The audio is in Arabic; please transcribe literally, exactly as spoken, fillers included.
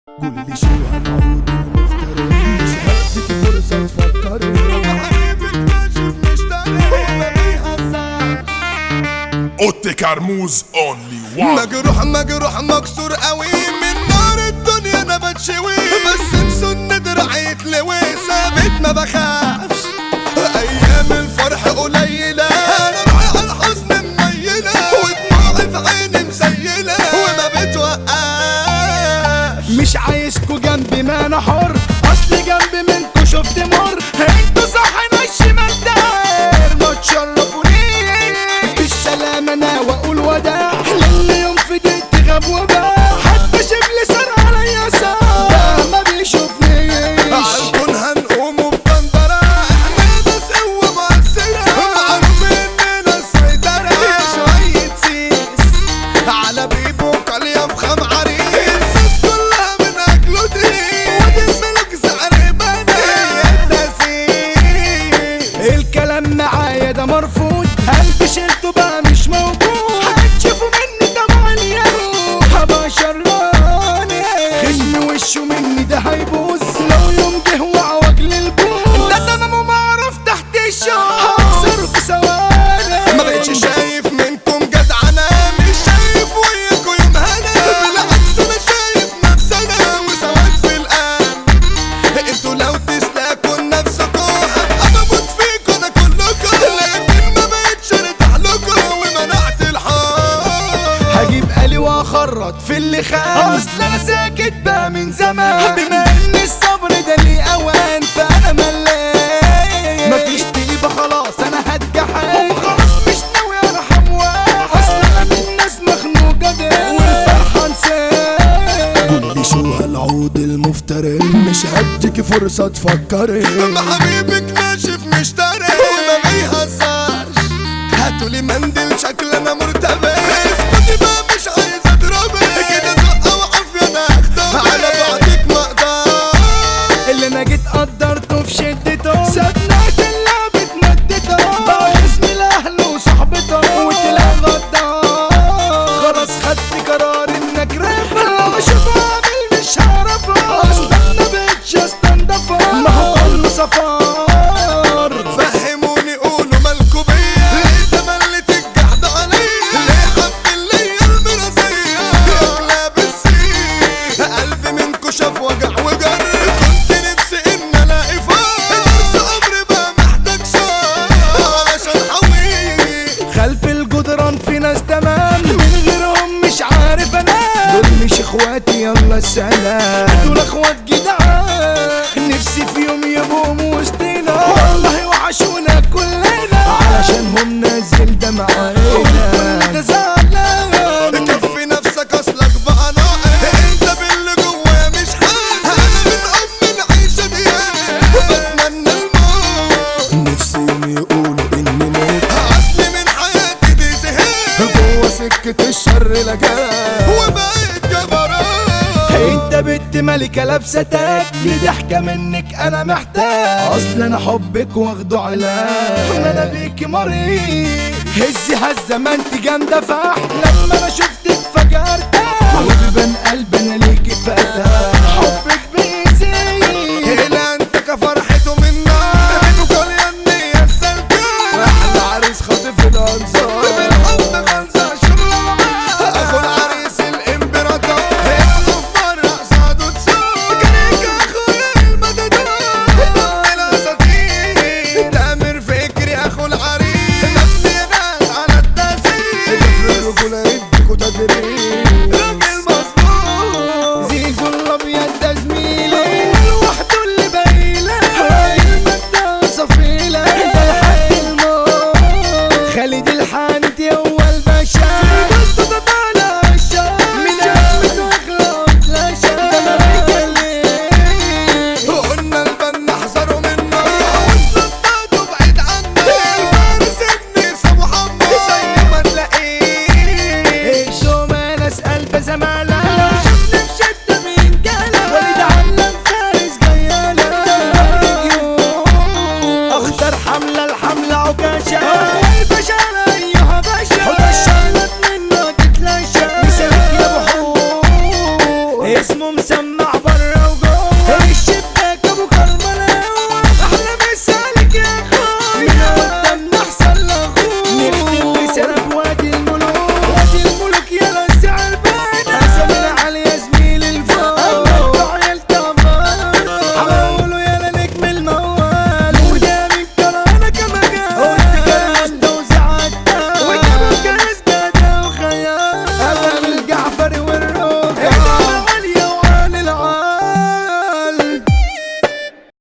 قولي لي شو هتعود ومفتري، مش هديك فرصة تفكري. حبيبك ماشي بنشتري وما بيهزرش. اوتي كرموز اونلي وان. مجروح مجروح مكسور قوي من نار الدنيا انا بتشوي، بس انسون دراعي يتلوي ثابت ما بخافش. ايام الفرح قليلة انا روحي على الحزن منيلة، ودموعي في عيني مسيلة وما بتوقفش. مش عايزكوا جنبي ما انا حر، اصل جنبي منكوا شفت مر. انتوا صح انا الشمال داير، ما تشرفونيش بالسلامة انا واقول وداع للي يوم في ديت غاب وباع. حتى شبل سر عليا ساعة ده ما بيشوفنيش. عالكون هنقوموا بطندرة احنا ناس قوة مؤثرة، معروف اننا السيطرة شوية سيس على بيبو قلية فخام عريس. الناس كلها من اجله تريس ودي الملك سعر بني التسيس. الكلام معايا ده مرفوض، قلبي شلته بقى مش موجود. هتشوفوا مني طبعا اليهود هبقى شراني، خصمي وشه مني ده هيبوظ لو يوم جه وعوج للبوز. ده تمام ومعرف تحت الشوق هكسر في ثواني. ما بقتش شايف منكم جدعنة، مش شايف وياكوا يوم هنا، بالعكس انا شايف نفسنا وسواد في القلب. انتوا لو تسلكوا لنفسكوا هبقى بموت فيكوا انا كلكوا، لكن ما بقتش ارتاح لكوا ومنعت الحب. هجيب آلي واخرط في اللي خان، اصل انا ساكت بقى من زمان. بما ان الصبر ده ليه اوان فانا ملان، مفيش تجيبه خلاص انا هتجحد وخلاص مش ناوي ارحم واحد. اصل انا من ناس مخنوقه ده والفرحه انسان. قولي لي شو هالعود المفتري، مش هديك فرصه تفكري. ما حبيبك ناشف مشتري وما بيهزرش. هاتولي منديل شكل انا مرتبك، اسكتي بقى مش عايز اضربك، كده زقه وعافيه انا هختبك على بعدك ما اقدرش. اللي انا جيت قدرته في شدته، صدقت اللي بتمدته بقى اسمي لاهله وصحبته وطلع غدار. خلاص خدت قرار انك رافع، لو اشوف عامل مش هعرفه، استنى بقتش استنضفه ما هو كله صفار. فهموني قولوا مالكوا بيا، ليه تملت الجحد عليا، ليه حب اللي المراسية ياكلها بالسيف. قلبي منكوا شاف وجع وجر، كنت نفسي ان الاقي فار، درس عمري بقى محتاج شر علشان حويه. خلف الجدران في ناس تمام، من غيرهم مش عارف انام. دول مش اخواتي يلا السلام، دول اخوات جدعان نفسي في يوم يبقوا وسطينا، والله وحشونا كلنا علشانهم نازل دمع عينا. ده زعلان كفي نفسك اصلك بقى ناقص، انت باللي جوايا مش حاسس. انا متأمن العيشة دي وبتمنى الموت، نفسي يوم يقولوا اني موت. اصلي من حياتي دي زهقت جوه سكة الشر لجاه وبقيت جبروت. انت بنت ملكة لابسة تاج، دي ضحكة منك انا محتاج. اصل انا حبك واخده علاج، انا بيكي مريض. هزي هزة ما انت جامدة فح، لما انا شفتك فجأة ارتاح وبيبان قلبي انا ليكي فتح.